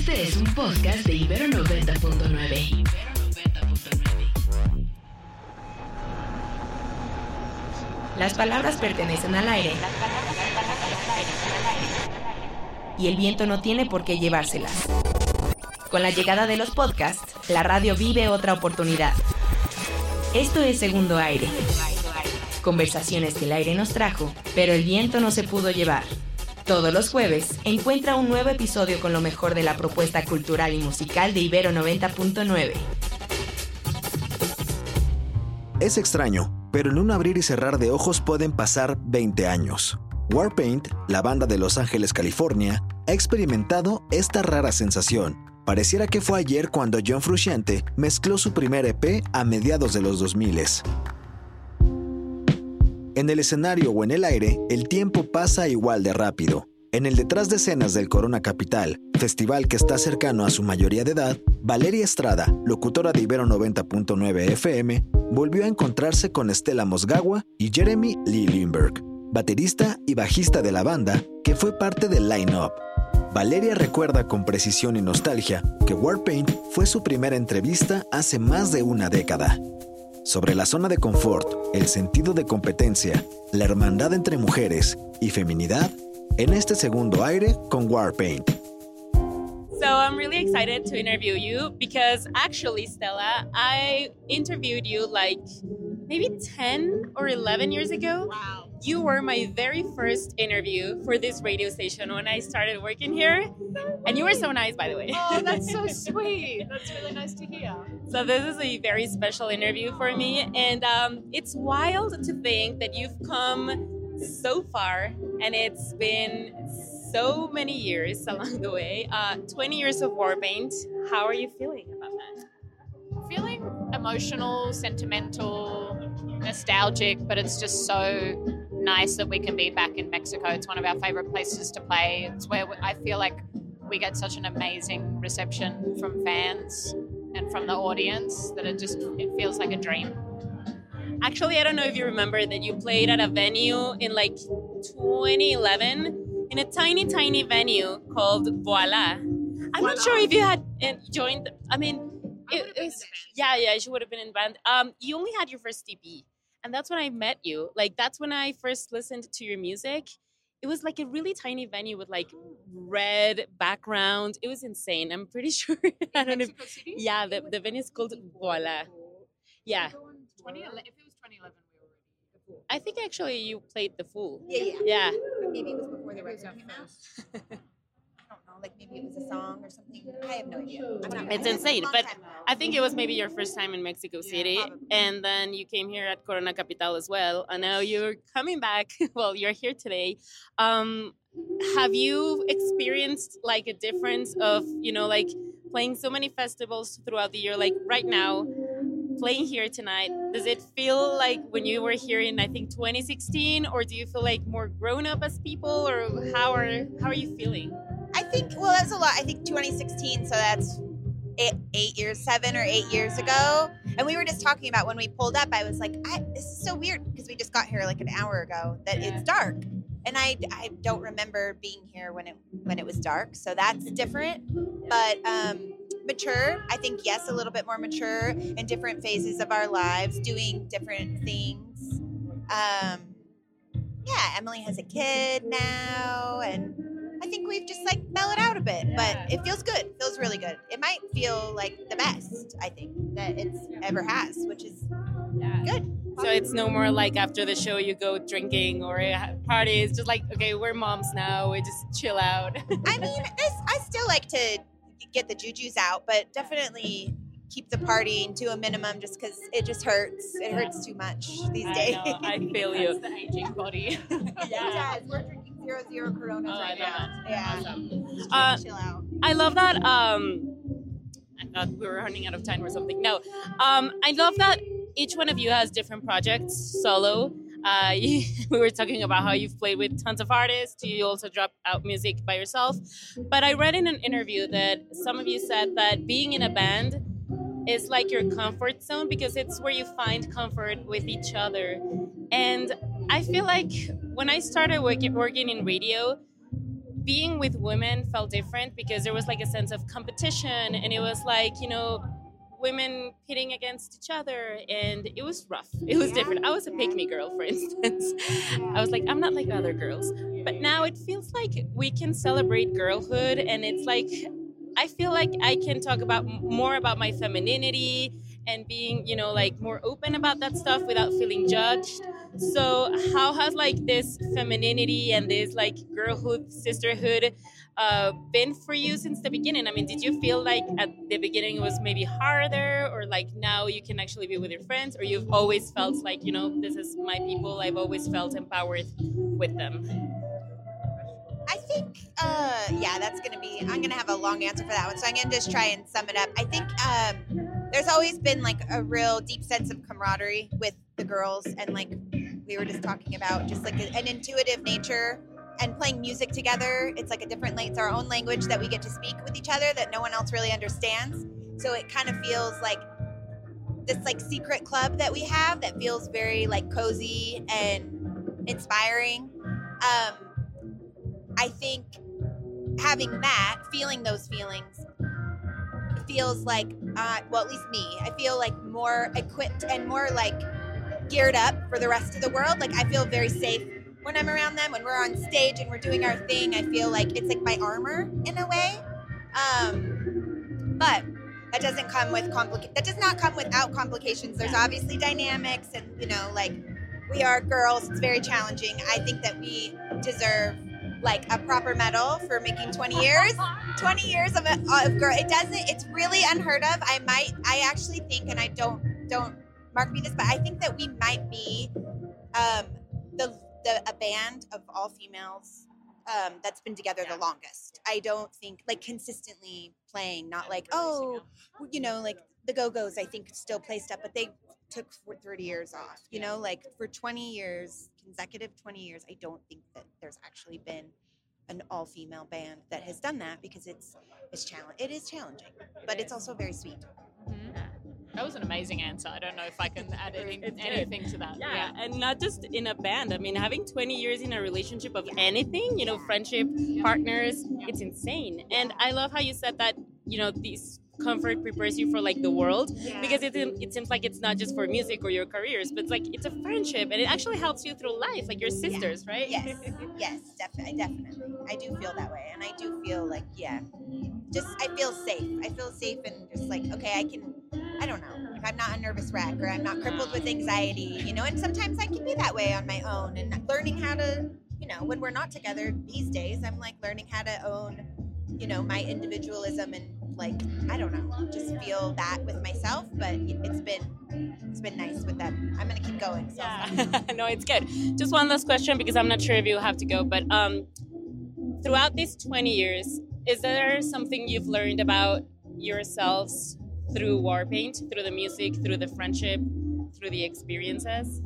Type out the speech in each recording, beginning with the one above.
Este es un podcast de Ibero 90.9. Las palabras pertenecen al aire. Y el viento no tiene por qué llevárselas. Con la llegada de los podcasts, la radio vive otra oportunidad. Esto es Segundo Aire. Conversaciones que el aire nos trajo, pero el viento no se pudo llevar. Todos los jueves, encuentra un nuevo episodio con lo mejor de la propuesta cultural y musical de Ibero 90.9. Es extraño, pero en un abrir y cerrar de ojos pueden pasar 20 años. Warpaint, la banda de Los Ángeles, California, ha experimentado esta rara sensación. Pareciera que fue ayer cuando John Frusciante mezcló su primer EP a mediados de los 2000. En el escenario o en el aire, el tiempo pasa igual de rápido. En el detrás de escenas del Corona Capital, festival que está cercano a su mayoría de edad, Valeria Estrada, locutora de Ibero 90.9 FM, volvió a encontrarse con Estela Mosgagua y Jeremy Lee Lindbergh, baterista y bajista de la banda que fue parte del line-up. Valeria recuerda con precisión y nostalgia que Warpaint fue su primera entrevista hace más de una década. Sobre la zona de confort, el sentido de competencia, la hermandad entre mujeres y feminidad, en este Segundo Aire con Warpaint. So I'm really excited to interview you because actually, Stella, I interviewed you like maybe 10 or 11 years ago. Wow. You were my very first interview for this radio station when I started working here. And you were so nice, by the way. Oh, that's so sweet. That's really nice to hear. So this is a very special interview for me. And it's wild to think that you've come so far. And it's been so many years along the way. 20 years of Warpaint. How are you feeling about that? Feeling emotional, sentimental, nostalgic, but it's just so nice that we can be back in Mexico. It's one of our favorite places to play. It's where I feel like we get such an amazing reception from fans and from the audience that it feels like a dream. Actually, I don't know if you remember that you played at a venue in like 2011 in a tiny, tiny venue called Voila. I'm not sure if you had joined. I mean, it was, yeah, you would have been in the band. You only had your first EP. And that's when I met you. Like, that's when I first listened to your music. It was like a really tiny venue with like red background. It was insane. I'm pretty sure. I don't know. Mexico City? Yeah, the venue is called Voila. Yeah. If it was 2011, we were already. I think actually you played The Fool. Yeah. Maybe it was before the record came out. I don't know, like maybe it was a song or something. I have no idea. It's insane, but I think it was maybe your first time in Mexico City, and then you came here at Corona Capital as well, and now you're coming back. Well, you're here today. Have you experienced like a difference of, like playing so many festivals throughout the year, like right now, playing here tonight? Does it feel like when you were here in, I think, 2016, or do you feel like more grown up as people, or how are you feeling? I think, well, that's a lot. I think 2016, so that's 7 or 8 years ago. And we were just talking about when we pulled up, I was like, this is so weird because we just got here like an hour ago that it's dark. And I don't remember being here when it was dark. So that's different. But mature, I think, yes, a little bit more mature in different phases of our lives, doing different things. Emily has a kid now, and I think we've just like mellowed out a bit, but it feels good. It feels really good. It might feel like the best, I think, that it's ever has, which is good. So it's no more like after the show you go drinking or party. It's just like, okay, we're moms now. We just chill out. I mean, I still like to get the jujus out, but definitely keep the partying to a minimum just because it just hurts. It hurts too much these days. I feel you. That's the aging body. Yeah. We're drinking 0 Coronas right now. Yeah. Awesome. Chill out. I love that. I thought we were running out of time or something. No. I love that each one of you has different projects solo. We were talking about how you've played with tons of artists. You also drop out music by yourself. But I read in an interview that some of you said that being in a band is like your comfort zone because it's where you find comfort with each other. And I feel like when I started working in radio, being with women felt different because there was like a sense of competition, and it was like, women pitting against each other, and it was rough. It was different. I was a pick-me girl, for instance. I was like, I'm not like other girls. But now it feels like we can celebrate girlhood, and it's like, I feel like I can talk about more about my femininity and being, like more open about that stuff without feeling judged. So how has like this femininity and this like girlhood, sisterhood been for you since the beginning? I mean, did you feel like at the beginning it was maybe harder, or like now you can actually be with your friends, or you've always felt like, this is my people, I've always felt empowered with them? I think, that's going to be, I'm going to have a long answer for that one. So I'm going to just try and sum it up. I think there's always been like a real deep sense of camaraderie with the girls. And like we were just talking about, just like an intuitive nature and playing music together. It's like it's our own language that we get to speak with each other that no one else really understands. So it kind of feels like this like secret club that we have that feels very like cozy and inspiring. I think having that, feeling those feelings, feels like, well, at least me, I feel like more equipped and more like geared up for the rest of the world. Like I feel very safe when I'm around them. When we're on stage and we're doing our thing, I feel like it's like my armor in a way. But that doesn't come with that does not come without complications. There's obviously dynamics, and like we are girls. It's very challenging. I think that we deserve like a proper medal for making 20 years of girl. It's really unheard of. I actually think, and I don't mark me this, but I think that we might be a band of all females that's been together the longest. I don't think like consistently playing, not like, like the Go-Go's I think still play stuff, but they took 30 years off, like for 20 years, consecutive 20 years, I don't think that there's actually been an all-female band that has done that, because it is challenging, but it's also very sweet. Mm-hmm. That was an amazing answer. I don't know if I can add anything to that. Yeah, and not just in a band. I mean, having 20 years in a relationship of anything, friendship, partners, it's insane. And I love how you said that, this comfort prepares you for like the world, because it seems like it's not just for music or your careers, but it's a friendship, and it actually helps you through life, like your sisters, right? Yes, definitely. I do feel that way, and I do feel like, I feel safe and just like, okay, I don't know, if I'm not a nervous wreck or I'm not crippled with anxiety, and sometimes I can be that way on my own, and learning how to, when we're not together these days, I'm like learning how to own, my individualism and like, I don't know, just feel that with myself. But it's been nice with them. I'm gonna keep going. So. Yeah. No, it's good. Just one last question, because I'm not sure if you have to go, but throughout these 20 years, is there something you've learned about yourselves through Warpaint, through the music, through the friendship, through the experiences?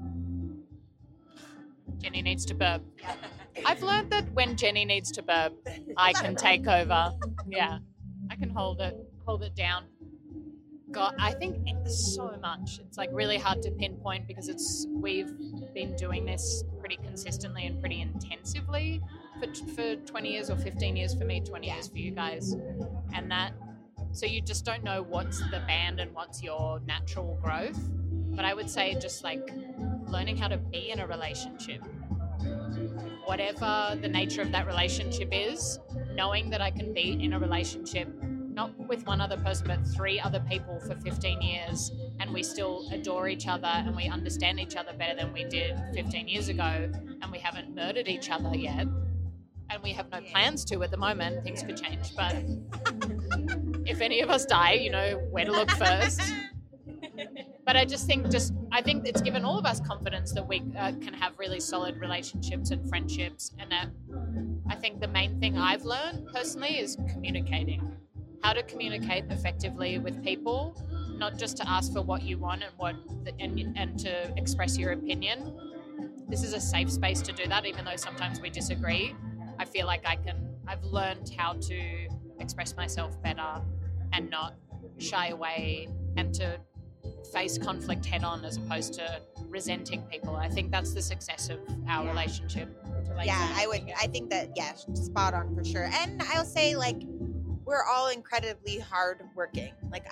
Jenny needs to burp. I've learned that when Jenny needs to burp, I can take over. Yeah, I can hold it down. God, I think so much. It's like really hard to pinpoint, because we've been doing this pretty consistently and pretty intensively for 20 years or 15 years for me, 20 years for you guys. And so you just don't know what's the band and what's your natural growth. But I would say just like learning how to be in a relationship, whatever the nature of that relationship is, knowing that I can be in a relationship, not with one other person, but 3 other people for 15 years, and we still adore each other and we understand each other better than we did 15 years ago, and we haven't murdered each other yet, and we have no plans to at the moment. Things could change, but if any of us die, where to look first. But I think it's given all of us confidence that we can have really solid relationships and friendships. And that I think the main thing I've learned personally is communicating. How to communicate effectively with people, not just to ask for what you want and to express your opinion. This is a safe space to do that, even though sometimes we disagree. I feel like I've learned how to express myself better and not shy away, and to face conflict head on, as opposed to resenting people. I think that's the success of our relationship. I think that, spot on for sure. And I'll say, like, we're all incredibly hardworking. Like,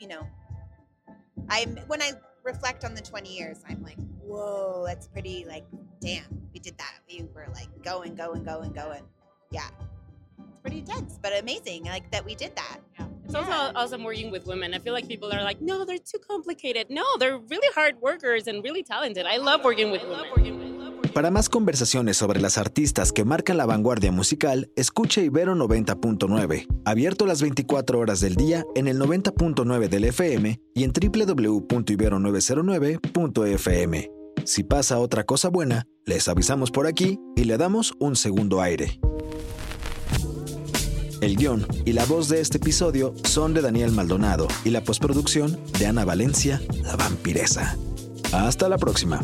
when I reflect on the 20 years, I'm like, whoa, that's pretty, like, damn, we did that. We were like going. Yeah. It's pretty intense, but amazing, like, that we did that. Yeah. It's also awesome working with women. I feel like people are like, no, they're too complicated. No, they're really hard workers and really talented. I love working with women. Para más conversaciones sobre las artistas que marcan la vanguardia musical, escucha Ibero 90.9, abierto las 24 horas del día en el 90.9 del FM y en www.ibero909.fm. Si pasa otra cosa buena, les avisamos por aquí y le damos un segundo aire. El guión y la voz de este episodio son de Daniel Maldonado y la postproducción de Ana Valencia, la vampiresa. Hasta la próxima.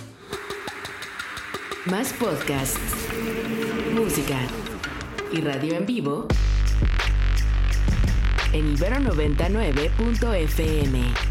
Más podcasts, música y radio en vivo en Ibero 99.fm.